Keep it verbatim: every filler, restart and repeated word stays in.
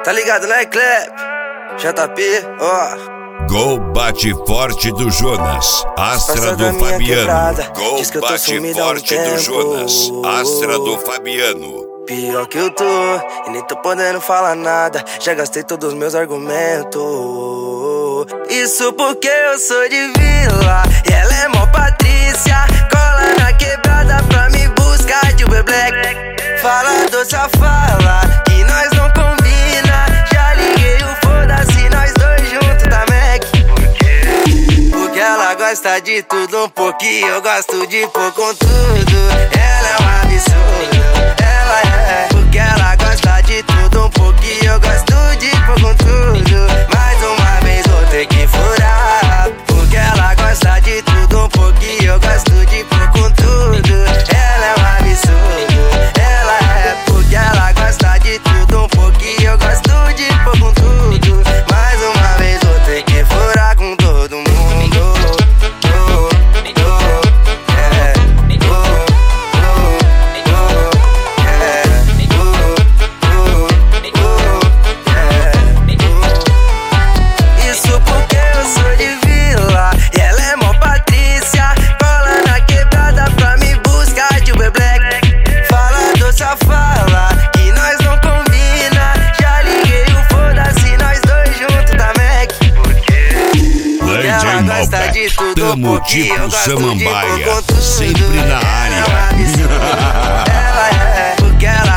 Tá ligado, né, Clep? J P, ó. Gol bate forte do Jonas, Astra do Fabiano. Gol bate forte do Jonas, Astra do Fabiano. Pior que eu tô, e nem tô podendo falar nada. Já gastei todos os meus argumentos. Isso porque eu sou de vila e ela é mó Patrícia. Cola na quebrada pra me buscar de Uber Black. Fala doce a fala que nós não combina. Já liguei o foda-se, nós dois juntos da Mac. Porque ela gosta de tudo um pouquinho, eu gosto de pôr com tudo. Ela é um absurdo, ela é. Porque ela gosta de tudo um pouquinho, eu gosto de pôr com tudo. Mais uma vez vou ter que furar. Porque ela gosta de tudo um pouquinho, eu gosto de pôr com tudo. Ela é um absurdo, ela é. Porque ela gosta de tudo um pouquinho, eu gosto de pôr com tudo. Mais uma vez vou ter que furar com todo mundo. Tamo tipo Samambaia, sempre na área. Ela é, porque ela